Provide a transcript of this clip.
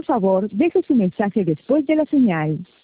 Por favor, deje su mensaje después de la señal.